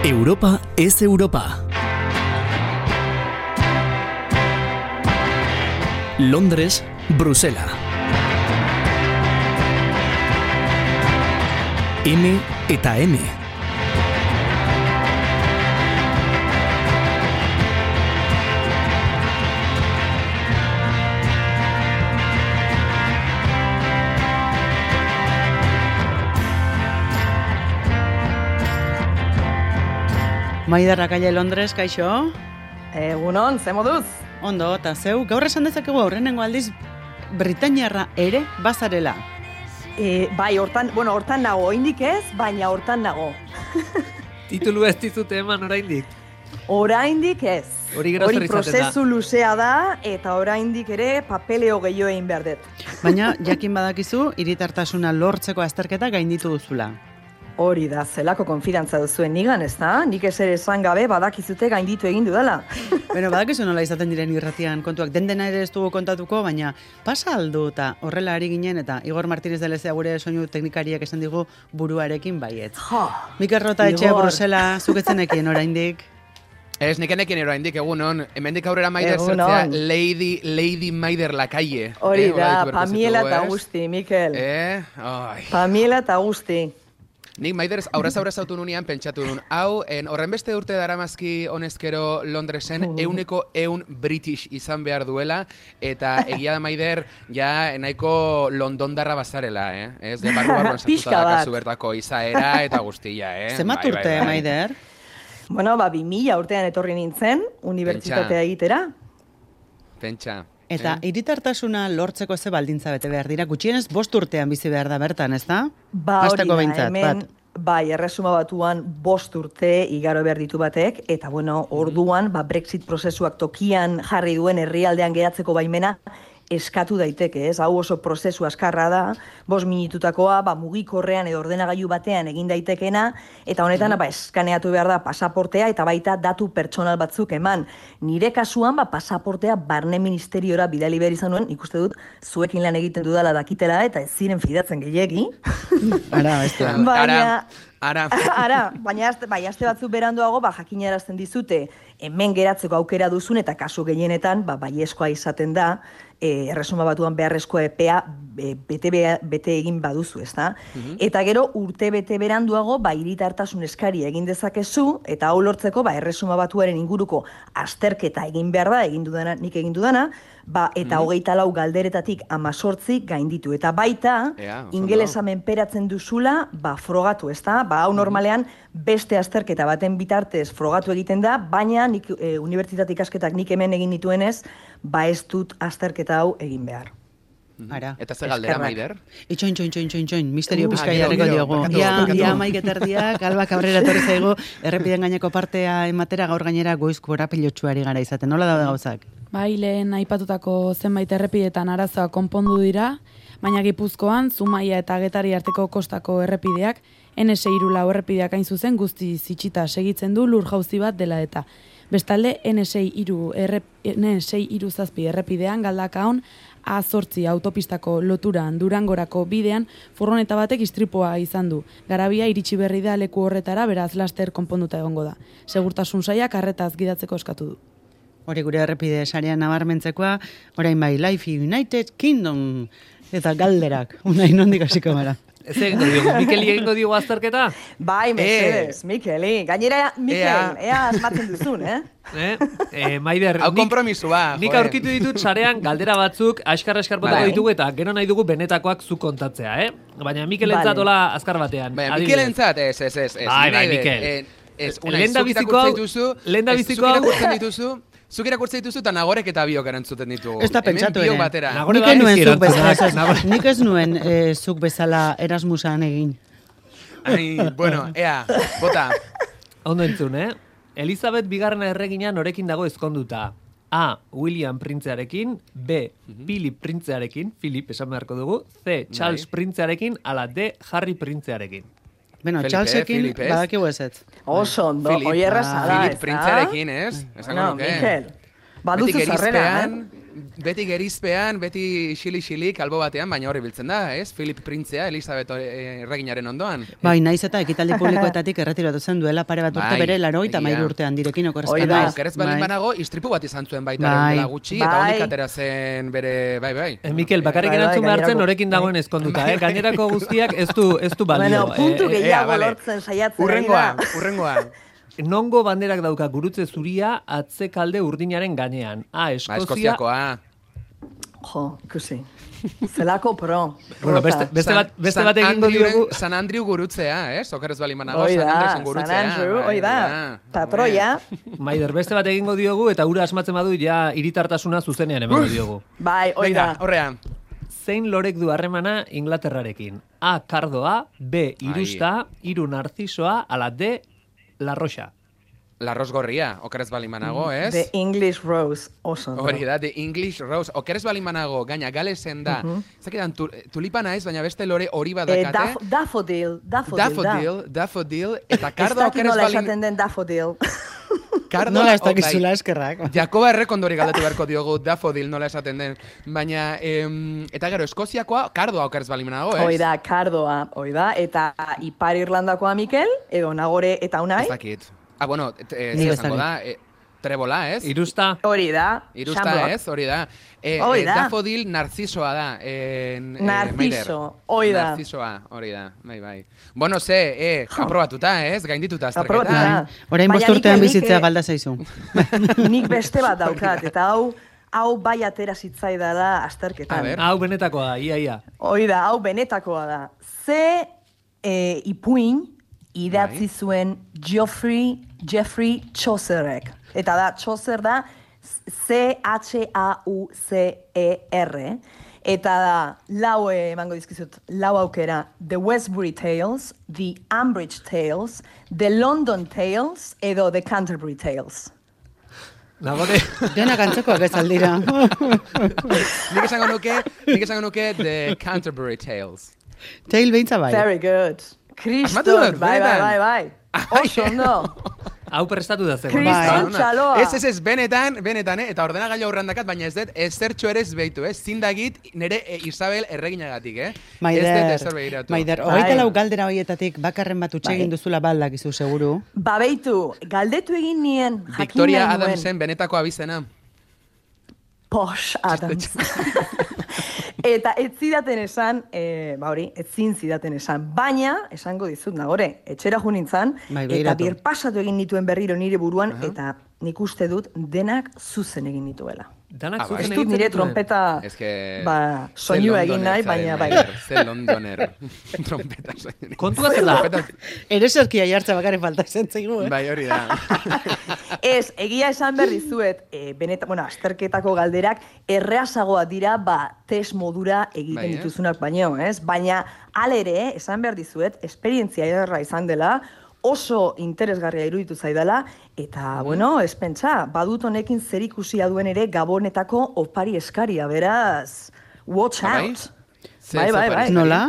Europa es Europa. Londres, Bruselas. M eta M. Maider Arakaia Londres, kaixo? Egunon, ze moduz? Ondo, eta zeu, gaur esan dezakegu aurrenengo aldiz Britainiarra ere bazarela. Bai, hortan nago, oraindik ez, baina hortan nago. Titulu ez dizute eman oraindik? Oraindik ez. Hori gero zer izaten da. Prozesu luzea da, eta oraindik ere papeleo gehiago egin behar dut. Baina, jakin badakizu, hiritartasuna lortzeko azterketa gainditu duzula. Hori da, zelako konfidantza duzuen nigan, ez da? Nik ez ere esan gabe badakizute gainditu egin dudala. Bueno, badakizu nola izaten diren irratian kontuak, dena ere ez dugu kontatuko, baina pasa aldu eta horrela ari ginen, eta Igor Martínez de Lezea gure soinu teknikariak esan digu buruarekin baietz. Mikel Rota etxe Brusela, zuketzenekien oraindik. Ez, nekenekien oraindik, egunon. Hemendik aurrera Maider zertzea, Lady Maider Lakaie. Hori da, Pamiela eta Agusti, Mikel. Pamiela eta Agusti. Nik Maider aurrez autu nunean pentsatu nun. Hau, horren beste urte daramazki honezkero Londresen, 100% British izan behar duela, eta egia da Maider, ja nahiko Londondarra bazarela, Ez, de barruan sartuta dakazu bertako izaera eta guztia, Zemat urte, Maider? Bueno, 2000 urtean etorri nintzen, unibertsitatea egitera. Pentsa. Eta hiritartasuna lortzeko ze baldintza bete behar dira, gutxienez 5 urtean bizi behar da bertan, ez da? Ba, hori da, hemen, bai, Erresuma Batuan 5 urte igaro behar ditu batek, eta bueno, orduan, Brexit prozesuak tokian jarri duen herrialdean geratzeko baimena, eskatu daiteke, ez? Hau oso prozesu askarra da, 5 minututakoa, mugikorrean edo ordenagailu batean egin daitekena, eta honetan eskaneatu behar da pasaportea eta baita datu pertsonal batzuk eman. Nire kasuan, pasaportea barne ministeriora bidali behar izan nuen, ikuste dut, zuekin lan egiten dudala dakitela eta ez ziren fidatzen gehiegi. Baina aste batzuk beranduago, jakinarazten dizute, hemen geratzeko aukera duzun eta kasu gehienetan, baiezkoa izaten da, Erresuma Batuan beharrezkoa epea bete egin baduzu, ez da? Eta gero urte bete beranduago, hiritartasun eskari egin dezakezu, eta hau lortzeko, Erresuma Batuaren inguruko azterketa egin behar da, nik egin dudana, eta 24 galderetatik 18 gainditu. Eta baita, ingelesa menperatzen duzula, frogatu, ez da? Hau normalean beste azterketa baten bitartez frogatu egiten da, baina nik unibertsitate ikasketak nik hemen egin nituenez, ez dut azterketa hau egin behar. Eta ze galdera, Maider? Itxoin, misterio pizka jarriko diogu. Ja, maiketerdiak, Alba Cabrera etorri zaigu, errepiden gaineko partea ematera gaur gainera goiz korapilotsuari gara izaten. Nola daude gauzak? Bai, lehen aipatutako zenbait errepidetan arazoa konpondu dira, baina Gipuzkoan, Zumaia eta Getari arteko kostako errepideak, NS3 lau errepideak hain zuzen guzti zitsita segitzen du lur jauzi bat dela eta. Bestalde, N6 zazpi errepidean galdakaon A8 autopistako loturan Durangorako bidean furgoneta batek istripua izan du. Garabia iritsi berri da leku horretara, beraz laster konponduta egongo da. Segurtasun sailak arretaz gidatzeko eskatu du. Hori gure errepide sarean nabarmentzekoa, orain bai, Life United Kingdom eta galderak, unain nondik hasiko gara. Ez egingo diogu, Mikeli egingo diogu azterketa? Bai, mesedez, Mikeli. Gainera, Mikel, ea asmatzen duzun, Maider, hau kompromisu ba. Nik aurkitu ditut sarean galdera batzuk askar botako ditugu eta gero nahi dugu benetakoak zu kontatzea, Baina Mikelentzat hola azkar batean. Baina Mikelentzat, ez. Bai, Mikel. Lendabizikoa zuk irakurtzen dituzu eta Nagorek eta biok erantzuten ditugu. Ez da pentsatu ere. Nik ez nuen zuk bezala Erasmusan egin. Bueno, ea, bota. Ondo entzun, Elizabeth bigarrena erregina norekin dago ezkonduta. A. William printzearekin, B. Philip printzearekin, Philip esan beharko dugu, C. Charles printzearekin, ala D. Harry printzearekin. Bueno, Charlesekin badakigu ezetz. Oso ondo, oi erraza da. Philip printzearekin, ez? Mikel, baduzu zarrera, beti gerizpean, beti xili-xilik albo batean, baina horri biltzen da, ez? Filip Printzea, Elisabet erreginaren ondoan. Bai, naiz eta ekitaldi publikoetatik erretiratu zen duela pare bat urte bere 83 urtean direkin okorrezkan da. Okerez balin banago, istripu bat izan zuen baita dela gutxi, eta honik atera zen bere, bai. Mikel, bakarrik erantzun behartzen norekin dagoen ezkonduta, gainerako guztiak ez du balio. Bueno, puntu gehiago lortzen saiatzen. Urrengoa. Nongo banderak dauka gurutze zuria atzekalde urdinaren gainean. A, Eskozia. Eskoziakoa. Jo, ikusi. Zelako pro. Bueno, beste bat egingo diogu. San Andrew gurutzea, ez? Okerez bali manago, San Andresen gurutzea. San Andrew, da. Patroia. Maider, beste bat egingo diogu, eta ura asmatzen badu, ja hiritartasuna zuzenean emango diogu. Bai, da. Horrean. Zein lorek du harremana Inglaterrarekin? A, kardoa, B, irusta, hiru narzisoa, ala D, la roxa. La Rosgorria, okerez balimanago, ez? The English Rose, oso. Hori da, The English Rose. Okerez balimanago, gaina galesen da. Zaketan, tulipana ez, baina beste lore hori badakate. Daffodil. Eta kardo okerez nola esaten den daffodil. Nola ez dakizula eskerrak. Jakoba errekondori galdetu beharko diogu daffodil nola esaten den. Baina, eta gero, Eskoziakoa, kardoa okerez balimanago, ez? Hoi da, kardoa, eta Ipar Irlandakoa Mikel, edo Nagore eta Unai. Ez dakit. Bueno, zango da, trebola, ez? Irusta. Hori da. Irusta, ez? Hori da. Dafodil narzisoa da. Narziso, hori da. Narzisoa, hori da, bai. Bueno, aprobatuta, ez? Gaindituta azterketa. Aprobatuta. Orain bosturtean bizitzea balda zaizu. Nik beste bat daukat, eta hau bai atera zitzaidala azterketan. Hau benetakoa da, ia. Hori da, hau benetakoa da. Ze ipuin idatzi zuen Geoffrey Chaucerek. Eta da, Chaucer da C-H-A-U-C-E-R. Eta da, emango dizkizut, lau aukera. The Westbury Tales, The Ambridge Tales, The London Tales, edo The Canterbury Tales. Nagore. Denak antzekoak ez aldira. Nik esango nuke The Canterbury Tales. Tale behintza bai. Very good. Kriston, bai. Oso ondo. Hau prestatu da zen. Kriston txaloa. Ez, benetan, eta ordenagailu aurrandakat, baina ez dut, ez zertxo ere ez behitu, zindagit nire Isabel erreginagatik, Maider, 24 Bai. galdera horietatik bakarren bat utxegin duzula baldak izu, seguru. Ba beitu, galdetu egin nien, Victoria Adamsen benetako abizena. Posh Adams. Eta ez zidaten esan, ezin zidaten esan, baina, esango dizut, Nagore, etxera jo nintzen, eta birpasatu egin nituen berriro nire buruan, eta nik uste dut denak zuzen egin nituela. Danak zuzen Ez egin dut nire trompeta soinua egin nahi, baina bai. Ze Londoner trompeta soinua. Kontua zela. Ere zerkia jartza bakarrik falta zentzaigu, Bai, hori da. Ez, egia esan berri zuet, azterketako galderak erreasagoa dira, test modura egiten dituzunak baino, ez? Baina, alere, esan behar dizuet, esperientzia ederra izan dela, oso interesgarria iruditu zaidala, eta, ez pentsa, badut honekin zer ikusia duen ere Gabonetako opari eskaria, beraz, watch out. Bai. Nola?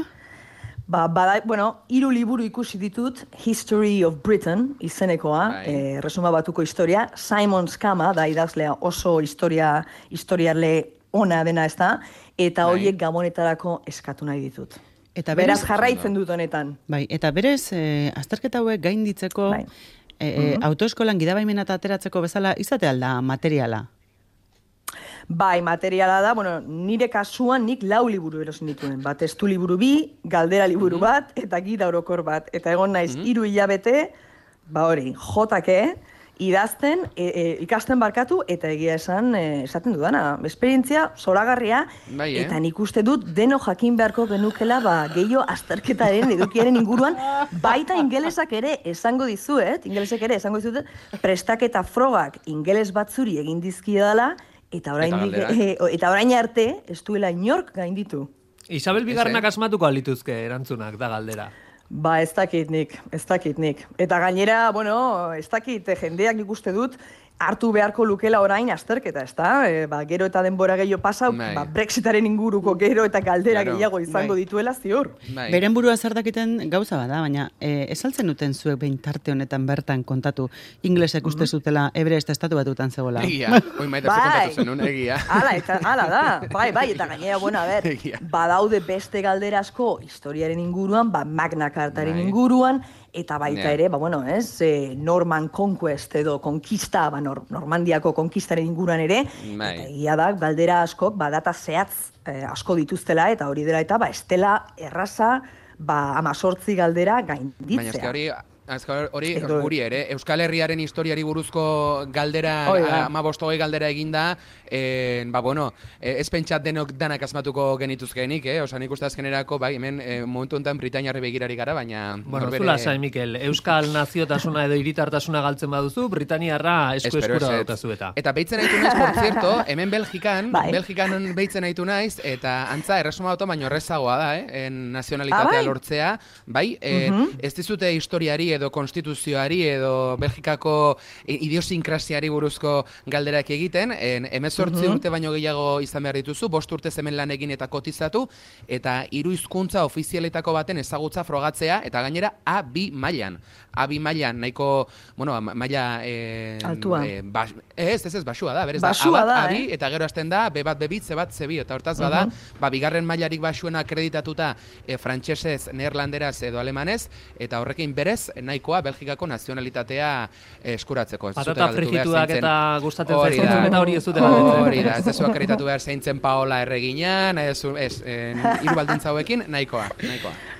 Hiru liburu ikusi ditut, History of Britain, izenekoa, Resuma Batuko historia, Simon Skama, da idazlea oso historiarle ona dena ez da, eta horiek Gabonetarako eskatu nahi ditut. Beraz jarraitzen dut honetan. Bai, eta berez, azterketa hauek gainditzeko, autoeskolan gidabaimena eta ateratzeko bezala, izate alda materiala? Bai, materiala da, nire kasuan nik 4 liburu erosin dituen. Testu liburu 2, galdera liburu bat, eta gida orokor bat. Eta egon naiz 3 hilabete, jotake, idazten, ikasten barkatu, eta egia esaten dudana. Esperientzia zoragarria, eta nik uste dut deno jakin beharko genukela gehiago azterketaren edukiaren inguruan, baita ingelesek ere esango dizuet, prestaketa frogak ingeles batzuri egin dizkidala, eta orain arte ez duela inork gainditu. Isabel Bigarrenak asmatuko alituzke erantzunak da galdera. Ez dakit nik. Eta gainera, ez dakit, jendeak ikuste dut, hartu beharko lukela orain azterketa, ezta? Gero eta denbora gehiago pasau, Brexitaren inguruko gero eta galdera gehiago izango dituela ziur. Beren burua zer dakiten gauza bada, baina esaltzen duten zuek behin tarte honetan bertan kontatu inglesek uste zutela Everest estatu batutan zegoela. Egia, oi maite kontatu zenun, egia. Hala da, bai, eta gainera, bueno, a ber, badaude beste galdera asko historiaren inguruan, Magna Cartaren inguruan, eta baita ere, Norman Conquest edo konkista, Normandiako konkistaren inguruan ere, eta egia da, galdera askok, data zehatz asko dituztela, eta hori dela eta, ez dela erraza, 18 galdera gainditzea. Baina hori guri ere, Euskal Herriaren historiari buruzko galdera, 15 galdera eginda, ez pentsat denok danak asmatuko genituzkenik, osan ikuste azkenerako, hemen momentu enten Britainiarri begirari gara, baina... Bueno, zula zain, Mikel, Euskal naziotasuna edo hiritartasuna galtzen baduzu, Britainiarra eskura daukazu eta. Eta behitzen haitu naiz, por cierto, hemen Belgikan behitzen haitu naiz, eta antza, erresuma bato, baino errezagoa da, nazionalitatea lortzea, ez dizute historiari edo konstituzioari edo Belgikako idiosinkrasiari buruzko galderak egiten, 18 urte baino gehiago izan behar dituzu, 5 urte hemen lan egin eta kotizatu, eta 3 hizkuntza ofizialetako baten ezagutza frogatzea, eta gainera A2 mailan. A2 mailan, nahiko, maila... Altua. Basua da, berez basua da. A2, eta gero hasten da, B1, B2, C1, C2, eta hortaz bada, bigarren mailarik basuena akreditatuta frantsesez, neerlanderaz edo alemanez, eta horrekin berez, nahikoa Belgikako nazionalitatea eskuratzeko. Patata frigituak eta gustatzen zaitzen eta hori ez dute galdetzen. Hori da, ez dezu akreditatu behar zeintzen Paola erreginan, hiru baldintza hauekin, nahikoa.